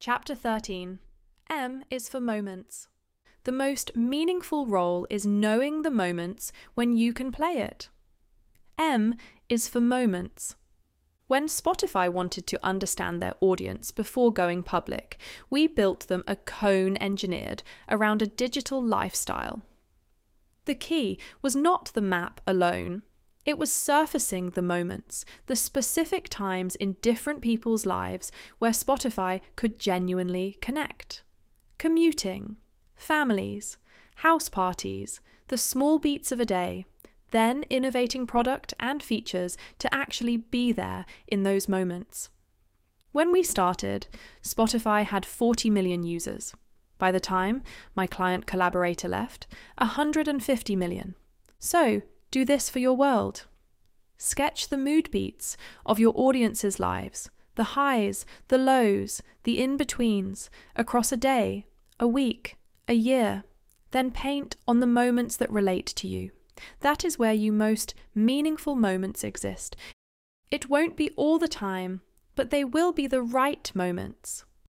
Chapter 13. M is for moments. The most meaningful role is knowing the moments when you can play it. M is for moments. When Spotify wanted to understand their audience before going public, we built them a cone engineered around a digital lifestyle. The key was not the map alone. It was surfacing the moments, the specific times in different people's lives where Spotify could genuinely connect. Commuting, families, house parties, the small beats of a day, then innovating product and features to actually be there in those moments. When we started, Spotify had 40 million users. By the time my client collaborator left, 150 million. So, do this for your world. Sketch the mood beats of your audience's lives, the highs, the lows, the in-betweens, across a day, a week, a year. Then paint on the moments that relate to you. That is where your most meaningful moments exist. It won't be all the time, but they will be the right moments.